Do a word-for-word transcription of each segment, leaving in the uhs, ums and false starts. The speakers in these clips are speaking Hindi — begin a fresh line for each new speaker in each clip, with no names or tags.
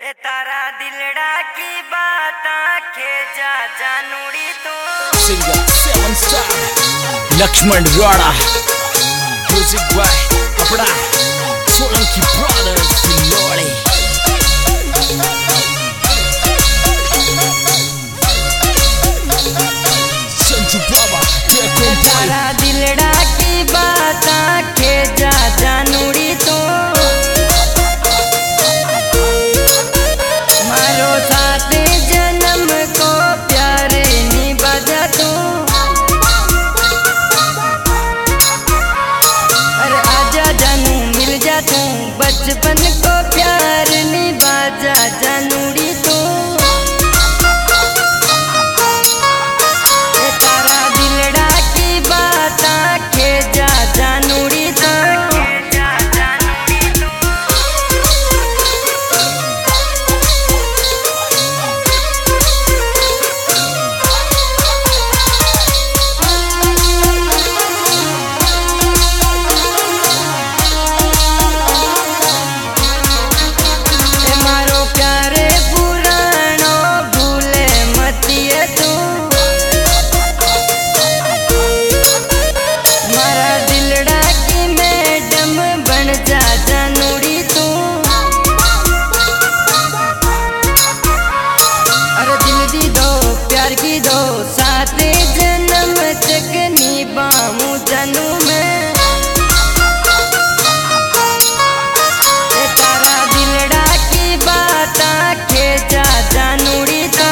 ए तारा दिलड़ा की बात आखे जा जानूड़ी तू
सिंगर सेवन स्टार लक्ष्मण रोड़ा म्यूजिक बाय अपना सोलंकी ब्रदर्स लोड़ी संजू बाबा देखो
तारा दिलड़ा की बात आखे जा जानूड़ी तू मारो साथ जन्म को प्यार निभा तू अरे आजा जानू मिल जा तू बचपन को प्यार निभा जा जानूड़ी तू तारा दिलड़ा की बात आखे जा जानूड़ी तू की दो साथ जन्म तक निभाऊं जानू मैं तारा दिलड़ा की बात आखे जा जानूड़ी तो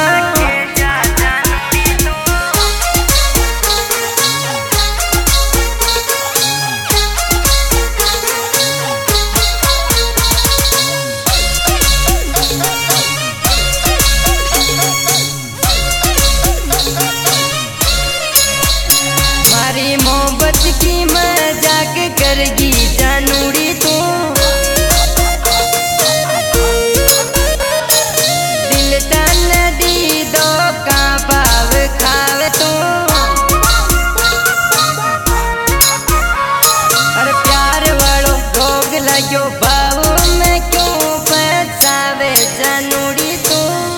मोहब्बत की मजाक करगी जानूड़ी तू दिल तन दी दो का भाव खावे तू अरे प्यार वालों भोग लगो भाव में क्यों फसावे जानूड़ी तू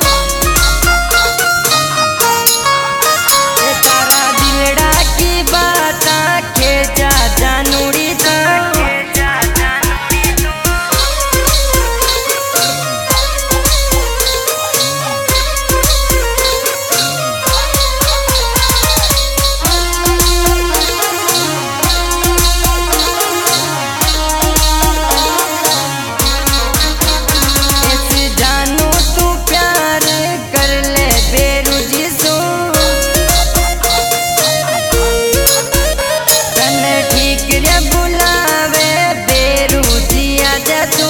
तारा दिलड़ा की बात आखे जा जानूड़ी तो जानू तू प्यार कर ले बेरुजी सो ठीक रे बुलावे बेरुजी आजा तू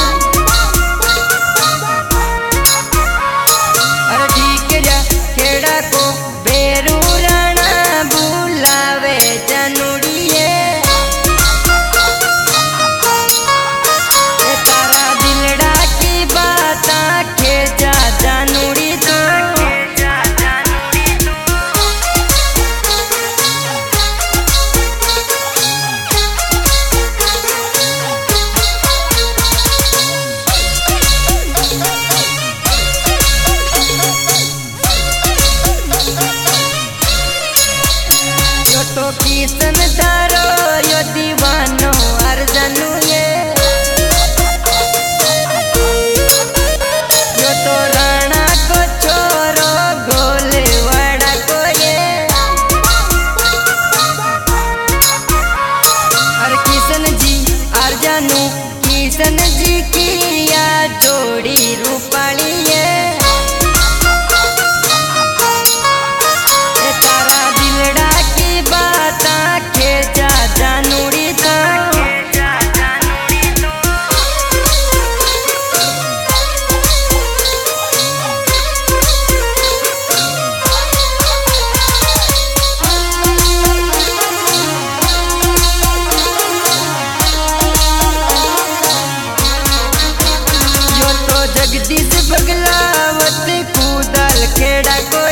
अरे ठीक रे खेड़ा को बेरू राणा बुलावे जानूड़िए तारा दिलड़ा की बात आखे जा जानूड़ी तो तो किसन तारो यो दीवानो अर्जनु ये यो तो राणा को छोरो गोले वाड़ा को ये अरे किशन जी अर्जनु किशन जी की या जोड़ी रूपाली ये तारा दिलड़ा की बात आखे जा जानूड़ी तो यो तो जगदीश बगलावत कूदल खेड़ा को